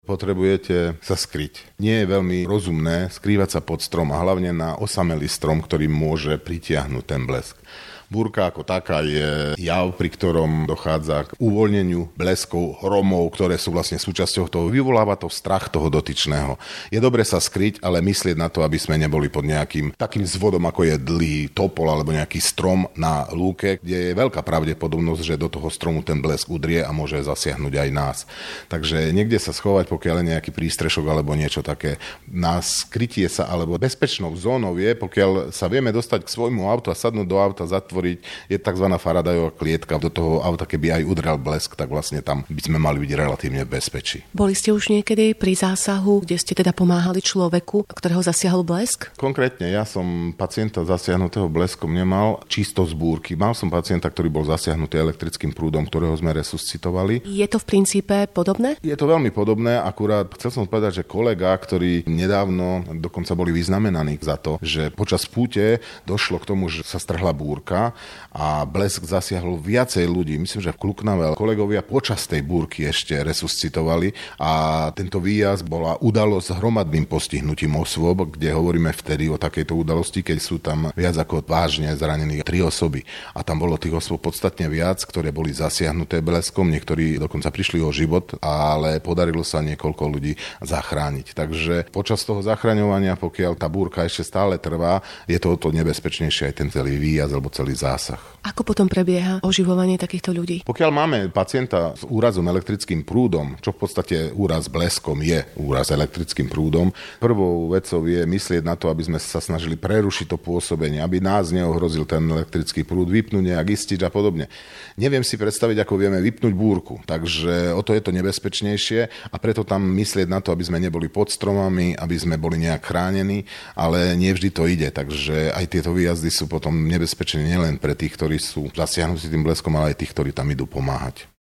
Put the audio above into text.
Potrebujete sa skryť. Nie je veľmi rozumné skrývať sa pod strom a hlavne na osamelý strom, ktorý môže pritiahnuť ten blesk. Búrka ako taká je jav, pri ktorom dochádza k uvoľneniu bleskov, hromov, ktoré sú vlastne súčasťou toho. Vyvoláva to strach toho dotyčného. Je dobre sa skryť, ale myslieť na to, aby sme neboli pod nejakým takým zvodom, ako je dlhý topol alebo nejaký strom na lúke, kde je veľká pravdepodobnosť, že do toho stromu ten blesk udrie a môže zasiahnuť aj nás. Takže niekde sa schovať, pokiaľ je nejaký prístrešok alebo niečo také. Na skrytie sa alebo bezpečnou zónou je, pokiaľ sa vieme dostať k svojmu autu a sadnúť do auta, zatvoriť, je tzv. Faradayová klietka. Do toho auta, keby aj udrel blesk, tak vlastne tam by sme mali byť relatívne v bezpečí. Boli ste už niekedy pri zásahu, kde ste teda pomáhali človeku, ktorého zasiahol blesk? Konkrétne, ja som pacienta zasiahnutého bleskom nemal čisto z búrky. Mal som pacienta, ktorý bol zasiahnutý elektrickým prúdom, ktorého sme resuscitovali. Je to v princípe podobné? Je to veľmi podobné, akurát chcel som povedať, že kolega, ktorý nedávno dokonca boli vyznamenaní za to, že počas púte došlo k tomu, že sa strhla búrka a blesk zasiahol viacej ľudí. Myslím, že v Kluknave kolegovia počas tej búrky ešte resuscitovali a tento výjazd bola udalosť s hromadným postihnutím osôb, kde hovoríme vtedy o takejto udalosti, keď sú tam viac ako vážne zranených 3 osoby. A tam bolo tých osôb podstatne viac, ktoré boli zasiahnuté bleskom, niektorí dokonca prišli o život, ale podarilo sa niekoľko ľudí zachrániť. Takže počas toho zachraňovania, pokiaľ tá búrka ešte stále trvá, je to o to nebezpečnejšie aj ten celý výjazd alebo celý zásah. Ako potom prebieha oživovanie takýchto ľudí? Pokiaľ máme pacienta s úrazom elektrickým prúdom, čo v podstate úraz bleskom je úraz elektrickým prúdom, prvou vecou je myslieť na to, aby sme sa snažili prerušiť to pôsobenie, aby nás neohrozil ten elektrický prúd, vypnúť nejak istič a podobne. Neviem si predstaviť, ako vieme vypnúť búrku, takže o to je to nebezpečnejšie a preto tam myslieť na to, aby sme neboli pod stromami, aby sme boli nejak chránení, ale nie vždy to ide, takže aj tieto výjazdy sú potom nebezpečné nielen pre tých, ktorí sú zasiahnutí tým bleskom, ale aj tých, ktorí tam idú pomáhať.